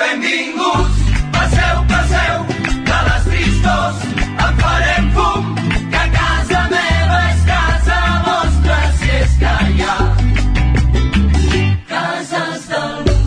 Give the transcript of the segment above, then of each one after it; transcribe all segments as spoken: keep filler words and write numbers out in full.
Benvinguts, passeu, passeu, de les tristors en farem fum, que casa meva és casa vostra, si és que hi ha cases del món.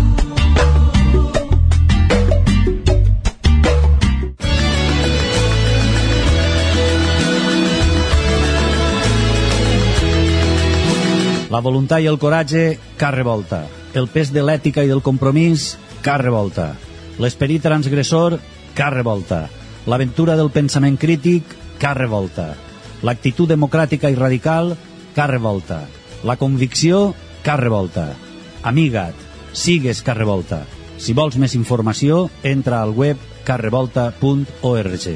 La voluntat i el coratge, car revolta. El pes de l'ètica i del compromís, car revolta. L'esperit transgressor, car revolta. L'aventura del pensament crític, car revolta. L'actitud democràtica i radical, car revolta. La convicció, car revolta. Amiga't, sigues car revolta. Si vols més informació, entra al web car revolta punt org.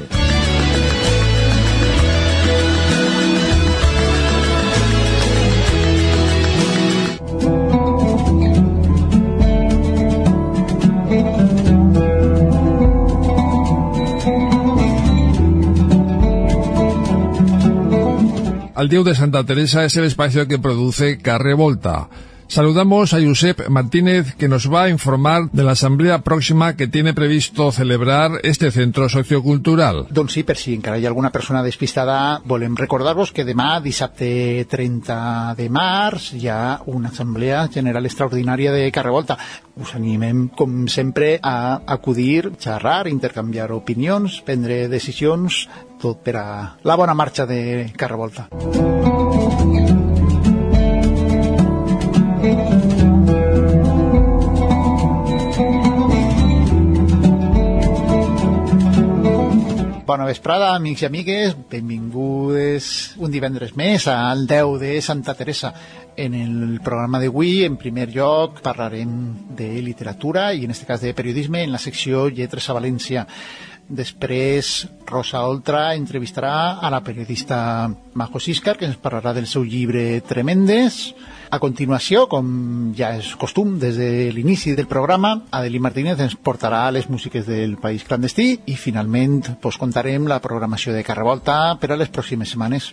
Al Diu de Santa Teresa es el espacio que produce Car Revolta. Saludamos a Josep Martínez, que nos va a informar de la asamblea próxima que tiene previsto celebrar este centro sociocultural. Doncs sí, per si encara hi ha alguna persona despistada, volem recordar-vos que demà, dissabte trenta de març, hi ha una assemblea general extraordinària de Car Revolta. Us animem, com sempre, a acudir, xerrar, intercanviar opinions, prendre decisions, tot per a la bona marxa de Car Revolta. Bona vesprada, amics i amigues, benvingudes un divendres més al Déu de Santa Teresa. En el programa d'avui, en primer lloc, parlarem de literatura i en aquest cas de periodisme en la secció Lletres a València. Després, Rosa Oltra entrevistarà a la periodista Majo Siscar, que ens parlarà del seu llibre Tremendes. A continuació, com ja és costum des de l'inici del programa, Adelí Martínez ens portarà les músiques del País Clandestí i finalment pues, contarem la programació de Car Revolta per a les pròximes setmanes.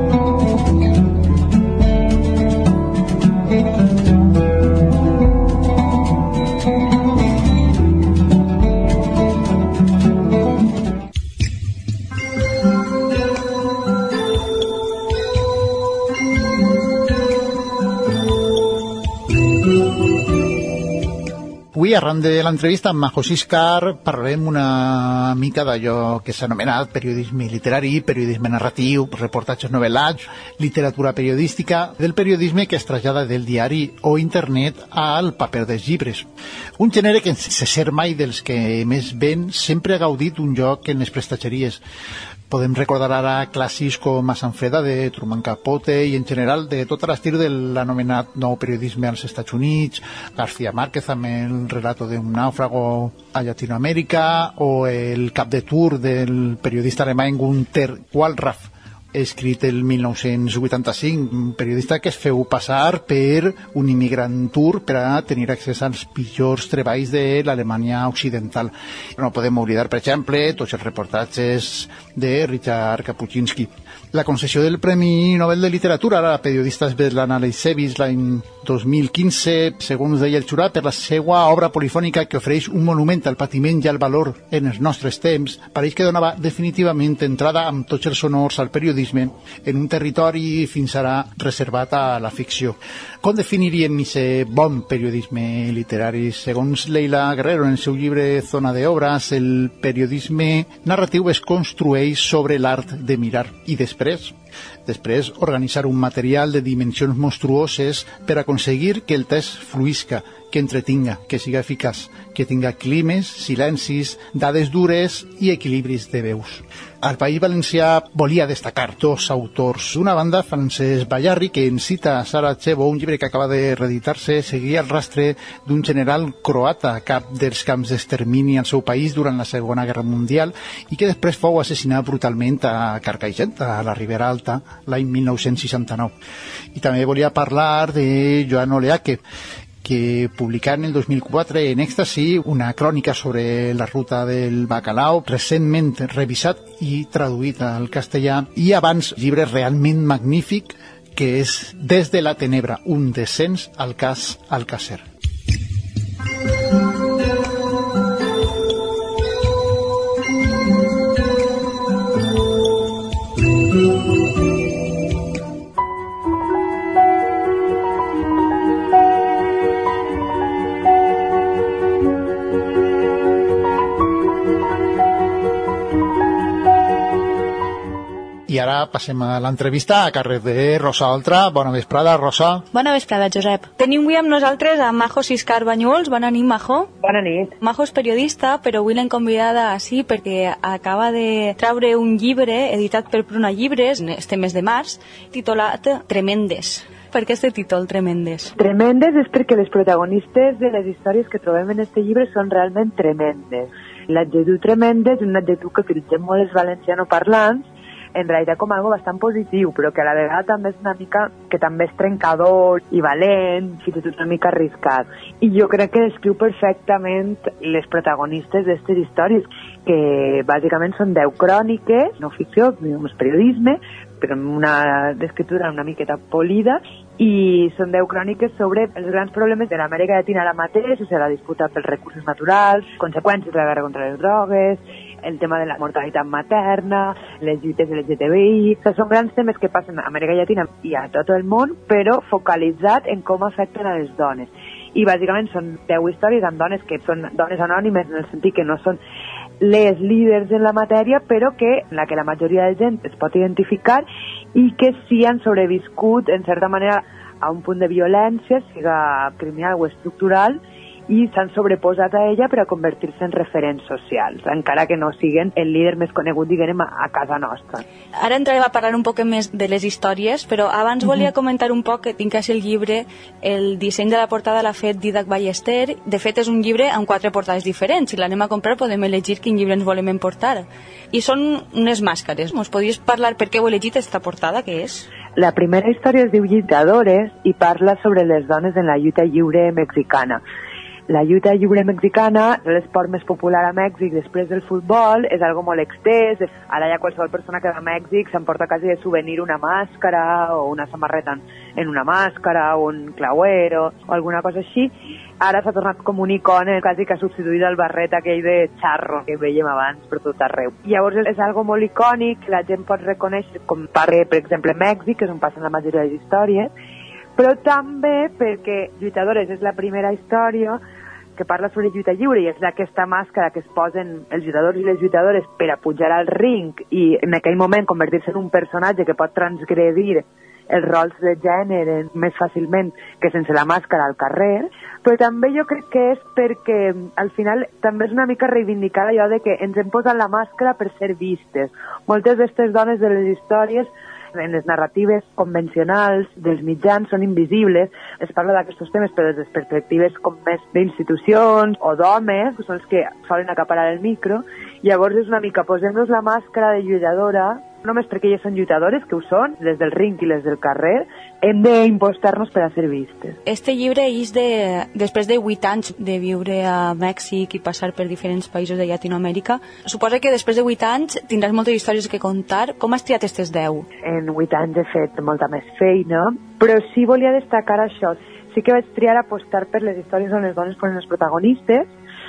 Avui, arran de l'entrevista amb Majo Siscar, parlarem una mica d'allò que s'ha anomenat periodisme literari, periodisme narratiu, reportatges novel·lats, literatura periodística, del periodisme que es trasllada del diari o internet al paper dels llibres. Un gènere que, sense ser mai dels que més ven, sempre ha gaudit un lloc en les prestatgeries. Podem recordar ara clàssics com A Sant Freda de Truman Capote i en general de tot l'estil de l'anomenat nou periodisme als Estats Units, García Márquez amb el relato d'un nàufrago a Llatinoamèrica o el cap de tour del periodista alemany Günter Wallraff, escrit el mil nou-cents vuitanta-cinc, un periodista que es feu passar per un immigrant turc per a tenir accés als pitjors treballs de l'Alemanya occidental. No podem oblidar, per exemple, tots els reportatges de Richard Kapuscinski. La concessió del Premi Nobel de Literatura a la periodista Svetlana Alexievich l'any dos mil quinze, segons deia el jurat, per la seva obra polifònica que ofereix un monument al patiment i al valor en els nostres temps, pareix que donava definitivament entrada amb tots els honors al periodisme en un territori fins ara reservat a la ficció. Com definiríem aquest bon periodisme literari? Segons Leila Guerrero, en el seu llibre Zona de Obras, el periodisme narratiu es construeix sobre l'art de mirar i després Després, organitzar un material de dimensions monstruoses per aconseguir que el text fluïsca, que entretinga, que siga eficaç, que tinga climes, silencis, dades dures i equilibris de veus. Al País Valencià volia destacar dos autors. D'una banda, Francesc Ballarri, que en cita a Sarajevo, un llibre que acaba de reeditar-se, seguia el rastre d'un general croata, cap dels camps d'extermini al seu país durant la Segona Guerra Mundial i que després fou assassinat brutalment a Carcaixent, a la Ribera Alta, l'any mil nou-cents seixanta-nou. I també volia parlar de Joan Oleaque, que publicà en el dos mil quatre en Èxtasi una crònica sobre la ruta del bacalao, recentment revisat i traduït al castellà, i abans llibre realment magnífic que és Des de la tenebra, un descens al cas Alcácer. I ara passem a l'entrevista a carrer de Rosa Oltra. Bona vesprada, Rosa. Bona vesprada, Josep. Tenim avui amb nosaltres a Majo Siscar Banyuls. Bona nit, Majo. Bona nit. Majo és periodista, però avui l'hem convidada així perquè acaba de treure un llibre editat per Pruna Llibres, este mes de març, titulat Tremendes. Per què este títol, Tremendes? Tremendes és perquè les protagonistes de les històries que trobem en este llibre són realment tremendes. L'adjectiu tremendes és un adjectiu que utilitzem molt els valencianoparlants, en realitat com algo bastant positiu, però que a la vegada també és una mica, que també és trencador i valent, fins i tot una mica arriscat. I jo crec que descriu perfectament les protagonistes d'aquestes històries, que bàsicament són deu cròniques, no ficció, és periodisme, però amb una escriptura una miqueta polida, i són deu cròniques sobre els grans problemes de l'Amèrica Llatina ara mateix, o sigui, la disputa pels recursos naturals, conseqüències de la guerra contra les drogues, el tema de la mortalitat materna, les lluites L G T B I... O sigui, són grans temes que passen a Amèrica Llatina i a tot el món, però focalitzat en com afecten a les dones. I bàsicament són deu històries amb dones que són dones anònimes en el sentit que no són les líders en la matèria, però que en la que la majoria de gent es pot identificar i que sí han sobreviscut, en certa manera, a un punt de violència, siga criminal o estructural, i s'han sobreposat a ella per a convertir-se en referents socials, encara que no siguin el líder més conegut, diguem, a casa nostra. Ara entrarem a parlar un poc més de les històries, però abans volia comentar un poc que tinc el llibre, el disseny de la portada l'ha fet Didac Ballester. De fet, és un llibre amb quatre portades diferents. Si l'anem a comprar podem elegir quin llibre ens volem emportar. I són unes màscares. Us podries parlar per què heu elegit aquesta portada, què és? La primera història es diu Lluitadores i parla sobre les dones en la lluita lliure mexicana. La lluita lliure mexicana és l'esport més popular a Mèxic després del futbol, és algo molt extès. Ara ja qualsevol persona que va a Mèxic s'emporta quasi de souvenir una màscara o una samarreta en una màscara o un clauero o alguna cosa així. Ara s'ha tornat com un icona, quasi que ha substituït el barret aquell de charro que veiem abans per tot arreu. Llavors és algo molt icònic, la gent pot reconèixer com parla, per exemple, Mèxic, que és on passen la majoria de les històries, però també perquè Lluitadores és la primera història que parla sobre lluita lliure i és d'aquesta màscara que es posen els lluitadors i les lluitadores per a pujar al ring i en aquell moment convertir-se en un personatge que pot transgredir els rols de gènere més fàcilment que sense la màscara al carrer, però també jo crec que és perquè al final també és una mica reivindicar allò de que ens hem posat la màscara per ser vistes. Moltes d'aquestes dones de les històries en les narratives convencionals dels mitjans són invisibles. Es parla d'aquests temes però des de perspectives com més d'institucions o d'homes, que són els que solen acaparar el micro. Llavors és una mica posem-nos la màscara de lluitadora, no només perquè elles són lluitadores, que ho són, les del ring i les del carrer, hem d'impostar-nos per a ser vistes. Este llibre és de, després de vuit anys de viure a Mèxic i passar per diferents països de Llatinoamèrica. Suposa que després de vuit anys tindràs moltes històries que contar. Com has triat aquestes deu? En vuit anys he fet molta més feina, però sí volia destacar això. Sí que vaig triar apostar per les històries on les dones foren les protagonistes,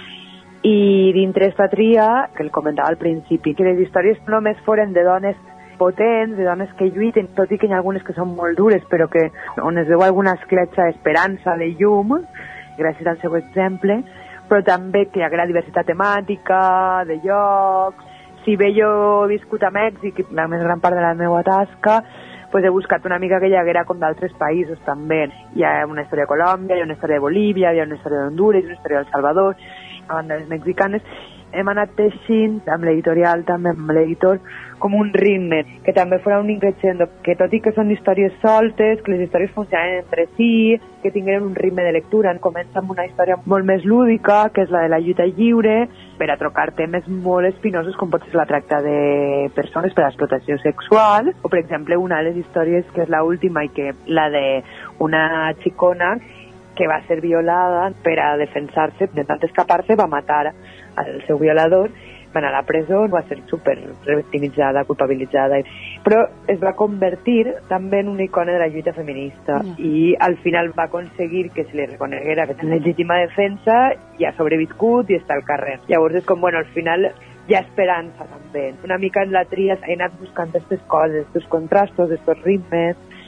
i dintre esta tria, que el comentava al principi, que les històries només foren de dones potents, de dones que lluiten, tot i que hi ha algunes que són molt dures, però que on es veu alguna escletxa d'esperança, de llum, gràcies al seu exemple, però també que hi haguera diversitat temàtica, de llocs. Si bé jo he viscut a Mèxic, la més gran part de la meva tasca, pues he buscat una mica que hi haguera com d'altres països també. Hi ha una història de Colòmbia, hi ha una història de Bolívia, hi ha una història d'Honduras, una història del Salvador, a banda de les mexicanes. Hem anat teixint amb l'editorial, també amb l'editor, com un ritme, que també fora un increixendo, que tot i que són històries soltes, que les històries funcionen entre si, que tingueren un ritme de lectura. Comença amb una història molt més lúdica, que és la de la lluita lliure, per a trocar temes molt espinosos, com pot ser la tracta de persones per a explotació sexual, o per exemple una de les històries que és l'última i que la de una xicona que va ser violada per a defensar-se, intentant escapar-se, va matar al seu violador, va anar a la presó, va ser super revictimitzada, culpabilitzada, però es va convertir també en una icona de la lluita feminista mm. i al final va aconseguir que se li reconeguera que té legítima defensa i ha sobreviscut i està al carrer. Llavors és com, bueno, al final hi ha esperança també. Una mica en la tria he anat buscant aquestes coses, aquests contrastos, aquests ritmes,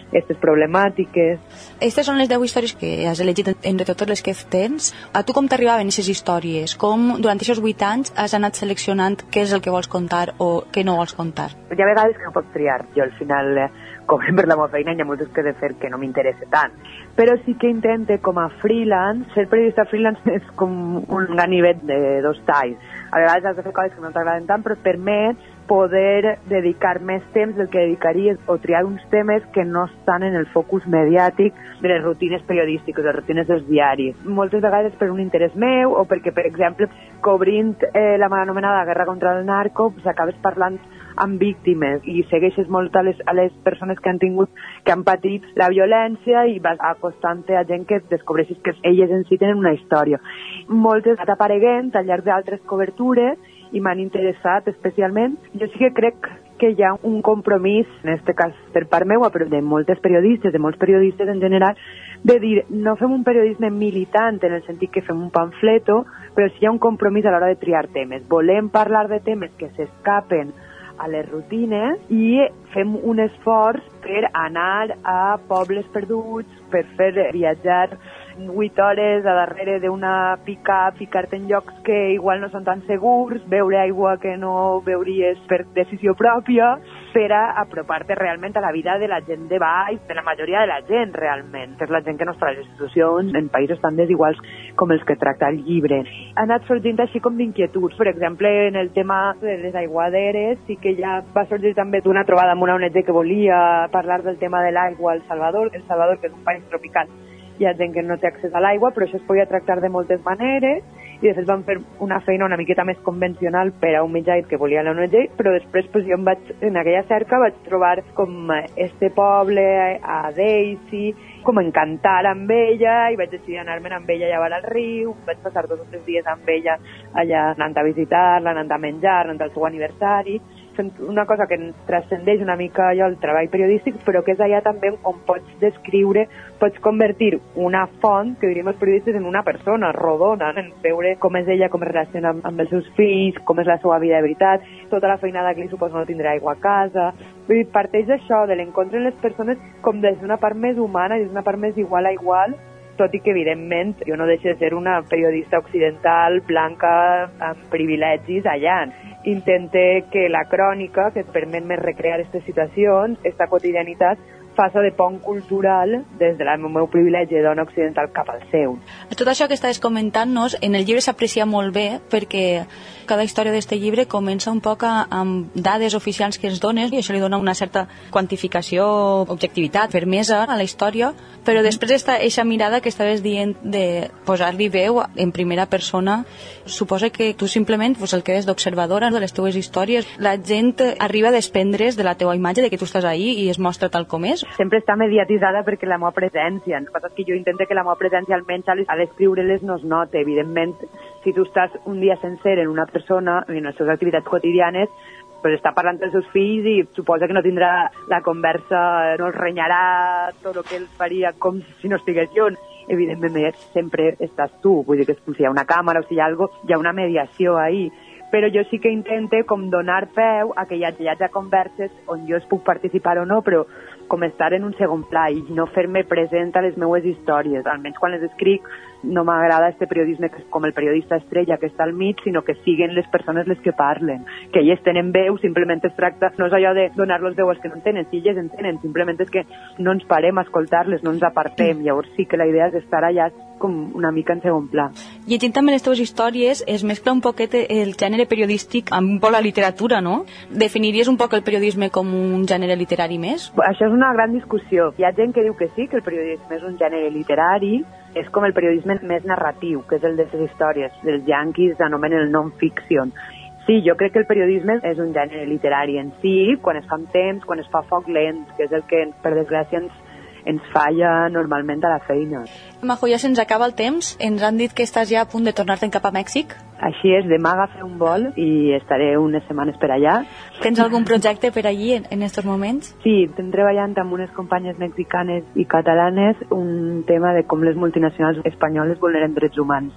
aquestes problemàtiques. Aquestes són les deu històries que has elegit entre totes les que tens. A tu com t'arribaven aquestes històries? Com durant aquests vuit anys has anat seleccionant què és el que vols contar o què no vols contar? Hi ha vegades que no pots triar. Jo al final, eh, com per la meva feina, hi ha moltes que he de fer que no m'interessa tant. Però sí que intente, com a freelance, ser periodista freelance és com un ganivet de dos talls. A vegades has de fer coses que no t'agraden tant, però et permet poder dedicar més temps del que dedicaries o triar uns temes que no estan en el focus mediàtic de les rutines periodístiques, de les rutines dels diaris. Moltes vegades per un interès meu o perquè, per exemple, cobrint eh, la mal anomenada guerra contra el narco, pues, acabes parlant amb víctimes i segueixes molt a les, a les persones que han tingut, que han patit la violència i vas acostant-te a gent que descobreixes que elles en si tenen una història. Moltes han apareguent al llarg d'altres cobertures i m'han interessat especialment. Jo sí que crec que hi ha un compromís, en aquest cas per part meua, però de moltes periodistes, de molts periodistes en general, de dir, no fem un periodisme militant en el sentit que fem un pamfleto, però sí hi ha un compromís a l'hora de triar temes. Volem parlar de temes que s'escapen a les rutines i fem un esforç per anar a pobles perduts, per fer viatjar vuit hores a darrere d'una pick-up, ficar-te en llocs que igual no són tan segurs, beure aigua que no beuries per decisió pròpia, per a apropar-te realment a la vida de la gent de baix, de la majoria de la gent realment, que és la gent que no està a les institucions en països tan desiguals com els que tracta el llibre. Ha anat sorgint així com d'inquietuds. Per exemple, en el tema de les aiguaderes, sí que ja va sorgir també d'una trobada amb una O N G que volia parlar del tema de l'aigua al Salvador, El Salvador, que és un país tropical, hi ha gent que no té accés a l'aigua, però això es podia tractar de moltes maneres, i després van fer una feina una miqueta més convencional per a un mitjà que volia la O N G, però després pues, jo em vaig, en aquella cerca vaig trobar com este poble, a Daisy, com encantar amb ella, i vaig decidir anar-me'n amb ella a llevar al riu, vaig passar dos o tres dies amb ella allà anant a visitar-la, anant a menjar, anant al seu aniversari, fent una cosa que transcendeix una mica allò el treball periodístic, però que és allà també on pots descriure, pots convertir una font, que diríem els periodistes, en una persona rodona, en veure com és ella, com es relaciona amb, amb els seus fills, com és la seva vida de veritat, tota la feinada que li suposa no tindrà aigua a casa. Vull dir, parteix d'això, de l'encontre en les persones com des d'una part més humana, des d'una part més igual a igual, tot i que, evidentment, jo no deixo de ser una periodista occidental, blanca, amb privilegis allà. Intente que la crònica, que et permet més recrear aquestes situacions, aquesta quotidianitat, faça de pont cultural des del meu privilegi de dona occidental cap al seu. Tot això que estaves comentant-nos, en el llibre s'aprecia molt bé perquè cada història d'aquest llibre comença un poc a, amb dades oficials que ens dones i això li dona una certa quantificació, objectivitat, fermesa a la història, però després està eixa mirada que estaves dient de posar-li veu en primera persona. Suposa que tu simplement pues, el que és d'observadora de les teues històries, la gent arriba a desprendre's de la teua imatge, de que tu estàs ahí i es mostra tal com és. Sempre està mediatitzada perquè la meva presència, el que passa és que jo intento que la meva presència almenys a l'escriure-les no es note. Evidentment, si tu estàs un dia sencer en una persona, en les seves activitats quotidianes, pues està parlant dels seus fills i suposa que no tindrà la conversa, no els renyarà tot el que els faria com si no estigués jo. Evidentment, sempre estàs tu, vull dir que si hi ha una càmera o si hi ha alguna cosa, hi ha una mediació ahí. Però jo sí que intente com donar peu a que hi hagi, hi hagi converses on jo es puc participar o no, però com estar en un segon pla i no fer-me present a les meues històries. Almenys quan les escric no m'agrada este periodisme que és com el periodista estrella que està al mig, sinó que siguen les persones les que parlen. Que elles tenen veu, simplement es tracta, no és allò de donar-los veu als que no en tenen, si elles en tenen, simplement és que no ens parem a escoltar-les, no ens apartem. Llavors sí que la idea és estar allà com una mica en segon pla. Llegint també les teves històries es mescla un poquet el gènere periodístic amb un poc la literatura, no? Definiries un poc el periodisme com un gènere literari més? Això és una gran discussió. Hi ha gent que diu que sí, que el periodisme és un gènere literari, és com el periodisme més narratiu, que és el de les històries. Els yanquis anomenen el non-fiction. Sí, jo crec que el periodisme és un gènere literari en si, quan es fa amb temps, quan es fa a foc lent, que és el que, per desgràcia, ens ens falla normalment a la feina. Majo, ja se'ns acaba el temps. Ens han dit que estàs ja a punt de tornar-te'n cap a Mèxic. Així és, demà agafé un vol i estaré unes setmanes per allà. Tens algun projecte per allí en estos moments? Sí, estem treballant amb unes companyes mexicanes i catalanes un tema de com les multinacionals espanyoles vulneren drets humans.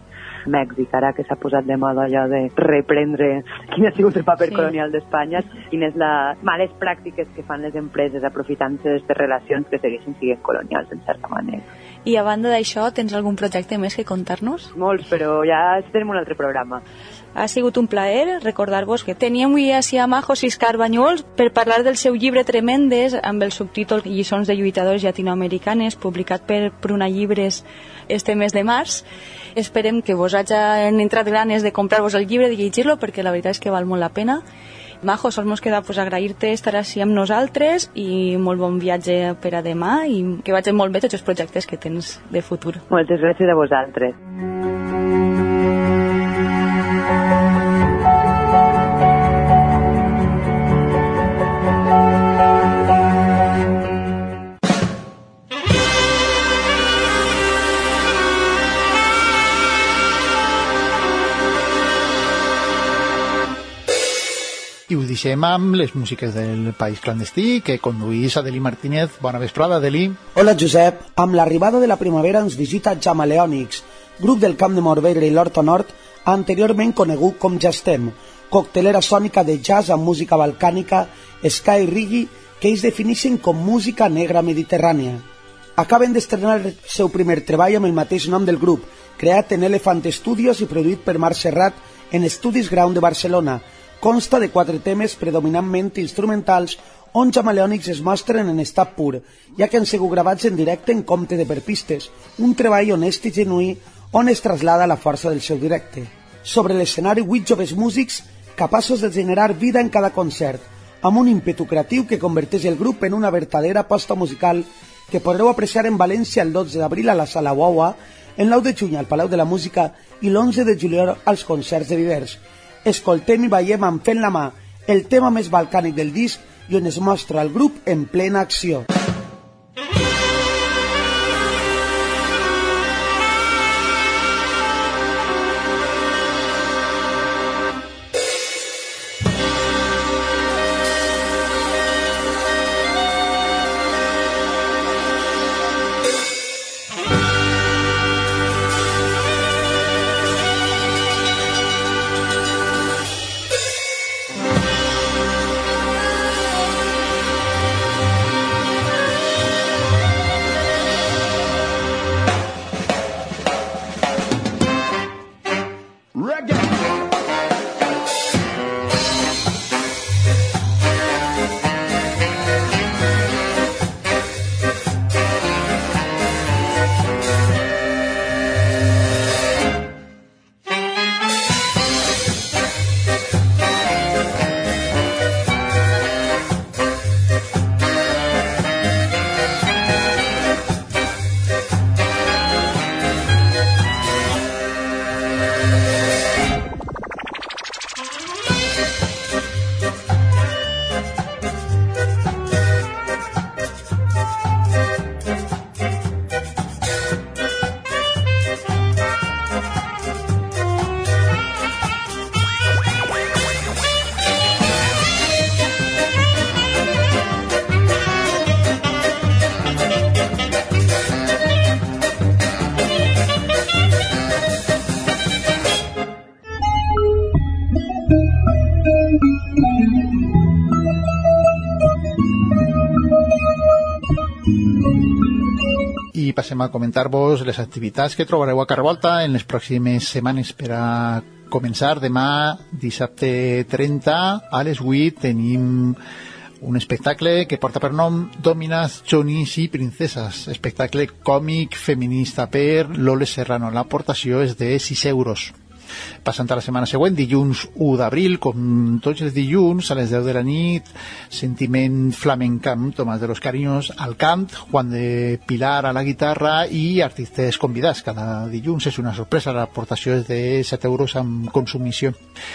Mèxic, ara que s'ha posat de moda allò de reprendre quin ha sigut el paper Sí. colonial d'Espanya, quines la males pràctiques que fan les empreses aprofitant-se d'aquestes relacions que segueixen sent colonials, en certa manera. I a banda d'això, tens algun projecte més que contar-nos? Molts, però ja tenim un altre programa. Ha sigut un plaer recordar-vos que teníem avui així a Majo Siscar Banyols per parlar del seu llibre Tremendes amb el subtítol Lliçons de lluitadores llatinoamericanes, publicat per Pruna Llibres este mes de març. Esperem que vos hagin entrat ganes de comprar-vos el llibre, de llegir-lo, perquè la veritat és que val molt la pena. Majo, sols mos queda pues, agrair-te estar així amb nosaltres i molt bon viatge per a demà i que vagin molt bé tots els projectes que tens de futur. Moltes gràcies a vosaltres. I ho deixem amb les músiques del País Clandestí, que conduís Adeli Martínez. Bona vesprada, Adeli. Hola, Josep. Amb l'arribada de la primavera ens visita Jamaleònics, grup del Camp de Morvedre i l'Horta Nord, anteriorment conegut com Ja Estem, coctelera sònica de jazz amb música balcànica, ska i reggae, que ells defineixen com música negra mediterrània. Acaben d'estrenar el seu primer treball amb el mateix nom del grup, creat en Elephant Studios i produït per Marc Serrat en Estudis Ground de Barcelona. Consta de quatre temes predominantment instrumentals on Jamaleònics es mostren en estat pur, ja que han sigut gravats en directe en compte de per pistes, un treball honest i genuí on es traslada la força del seu directe. Sobre l'escenari, vuit joves músics capaços de generar vida en cada concert, amb un ímpetu creatiu que converteix el grup en una vertadera aposta musical que podreu apreciar en València el dotze d'abril a la Sala Uaua, el nou de juny al Palau de la Música i l'onze de juliol als concerts de Vivers. Escoltem i veiem amb Fent la mà, el tema més balcànic del disc i on es mostra el grup en plena acció. I passem a comentar-vos les activitats que trobareu a Carrevolta en les pròximes setmanes. Per a començar, demà, dissabte trenta, a les vuit, tenim un espectacle que porta per nom Dòmines, Jonis i Princeses, espectacle còmic feminista per Loles Serrano. L'aportació és de sis euros. Passant a la setmana següent, dilluns u d'abril, com tots els dilluns, a les deu de la nit, Sentiment flamenca amb Tomàs de los Cariños al cant, Juan de Pilar a la guitarra i artistes convidats. Cada dilluns és una sorpresa, l'aportació és de set euros amb consumició.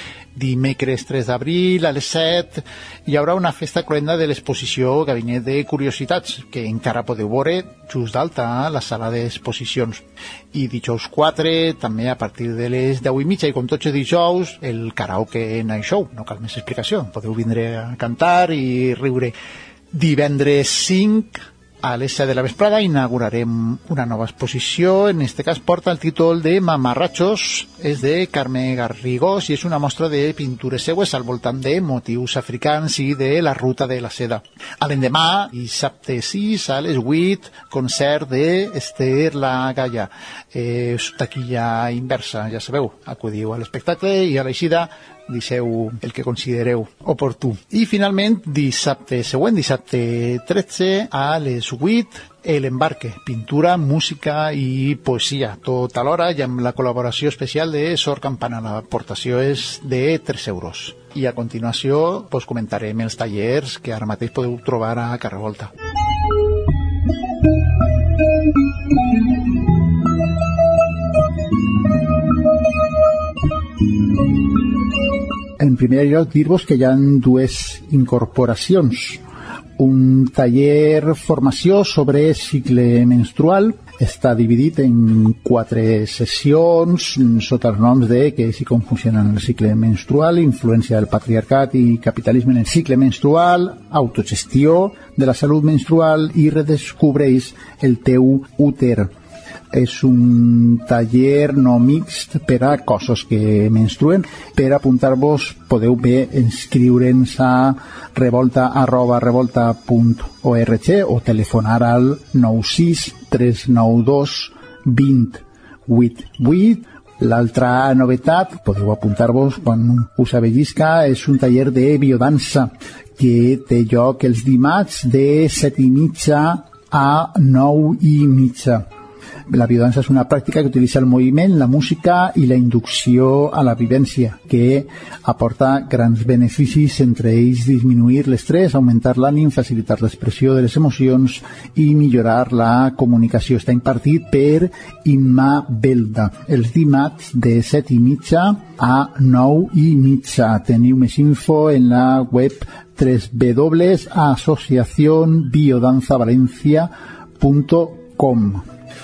Dimecres tres d'abril a les set hi haurà una festa cloenda de l'exposició Gabinet de Curiositats, que encara podeu veure just d'alta a la sala d'exposicions. I dijous quatre, també a partir de les deu i mitja, i com tots els dijous, el karaoke night show. No cal més explicació, podeu vindre a cantar i riure. Divendres cinc A les set de la vesprada inaugurarem una nova exposició, en este cas porta el títol de Mamarrachos, és de Carme Garrigós i és una mostra de pintures seues al voltant de motius africans i de la ruta de la seda. A l'endemà, dissabte sis, a les vuit, concert d'Ester La Galla. Eh, taquilla inversa, ja sabeu, acudiu a l'espectacle i a l'eixida deixeu el que considereu oportú. I finalment, dissabte següent, dissabte tretze, a les vuit, l'embarque, pintura, música i poesia, tot alhora i amb la col·laboració especial de Sor Campana. L'aportació és de tres euros. I a continuació pues, comentarem els tallers que ara mateix podeu trobar a Carrer Volta. En primer lloc, dir-vos que hi ha dues incorporacions. Un taller formació sobre cicle menstrual està dividit en quatre sessions sota els noms de què és i com funciona el cicle menstrual, influència del patriarcat i capitalisme en el cicle menstrual, autogestió de la salut menstrual i redescobreix el teu úter. És un taller no mixt per a cossos que menstruen. Per apuntar-vos podeu bé inscriure'ns a revolta arroba revolta punt org o telefonar al nou sis tres nou dos vint vuit vuit. L'altra novetat, podeu apuntar-vos quan us avellisca, és un taller de biodansa que té lloc els dimarts de set i mitja a nou i mitja. La biodansa és una pràctica que utilitza el moviment, la música i la inducció a la vivència, que aporta grans beneficis, entre ells disminuir l'estrès, augmentar l'ànim, facilitar l'expressió de les emocions i millorar la comunicació. Està impartit per Imma Belda, els dimarts de set i mitja a nou i mitja. Teniu més info en la web w w w punt asociación biodanza valencia punt com.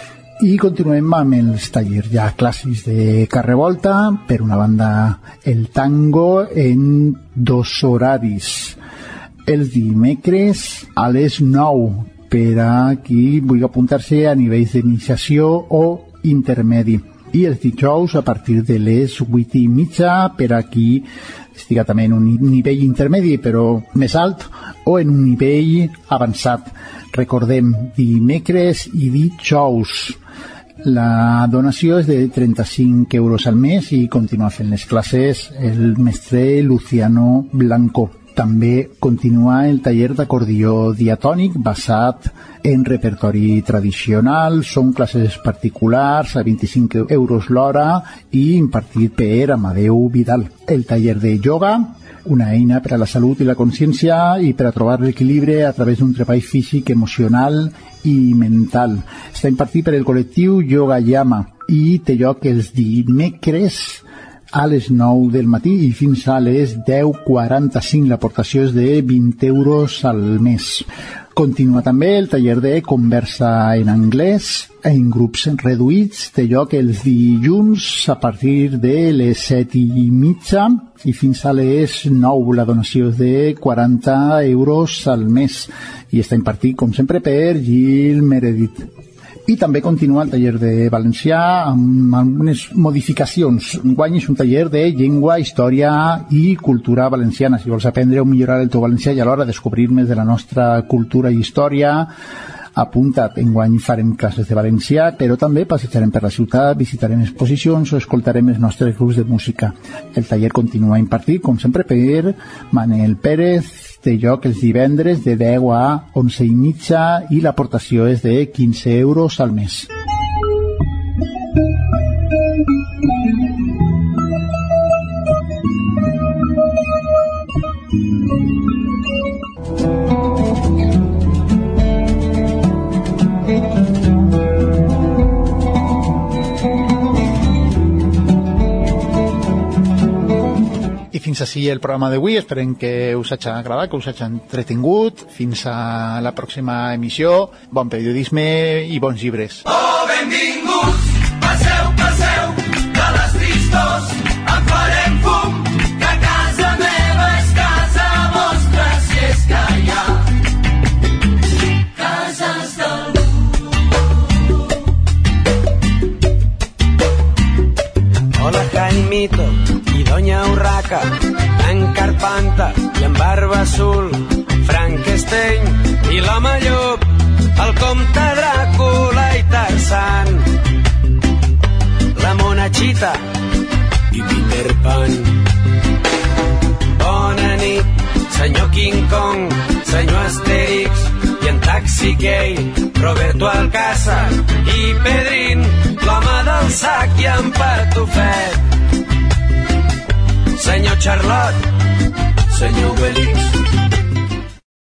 I continuem amb els tallers ja clàssics de Carrer Volta. Per una banda, el tango en dos horaris. Els dimecres a les nou, per a qui vulgui apuntar-se a nivells d'iniciació o intermedi. I els dijous a partir de les vuit i mitja, per a qui estiga també en un nivell intermedi però més alt o en un nivell avançat. Recordem, dimecres i dijous. La donació és de trenta-cinc euros al mes i continua fent les classes el mestre Luciano Blanco. També continua el taller d'acordió diatònic basat en repertori tradicional. Són classes particulars a vint-i-cinc euros l'hora i impartit per Amadeu Vidal. El taller de ioga, una eina per a la salut i la consciència i per a trobar l'equilibri a través d'un treball físic, emocional i mental. Està impartit per el col·lectiu Yoga Yama i té lloc els dimecres a les nou del matí i fins a les deu quaranta-cinc. L'aportació és de vint euros al mes. Continua també el taller de conversa en anglès en grups reduïts. Té lloc els dilluns a partir de les set i mitja i fins a les nou. La donació és de quaranta euros al mes i està impartit, com sempre, per Gil Meredith. I també continua el taller de valencià amb algunes modificacions. Enguany és un taller de llengua, història i cultura valenciana. Si vols aprendre o millorar el teu valencià i alhora descobrir més de la nostra cultura i història, apunta't. Enguany farem classes de valencià, però també passejarem per la ciutat, visitarem exposicions o escoltarem els nostres grups de música. El taller continua impartit, com sempre, per Manel Pérez. Té lloc els divendres de deu a onze i mitja i l'aportació és de quinze euros al mes. Fins així el programa d'avui. Esperem que us hagi agradat, que us hagi entretingut. Fins a la pròxima emissió. Bon periodisme i bons llibres. Oh, benvinguts, passeu, passeu, de les tristors en farem fum, que casa meva és casa vostra, si és que hi ha cases Doña Urraca, en Carpanta i en Barba Azul, Frankenstein i l'home llop, el comte Dràcula i Tarzan, la Monachita i Peter Pan. Bona nit, senyor King Kong, senyor Asterix i en Taxi Gay, Roberto Alcázar i Pedrín, l'home del sac i en Patufet, senyor Charlot, senyor Obelix,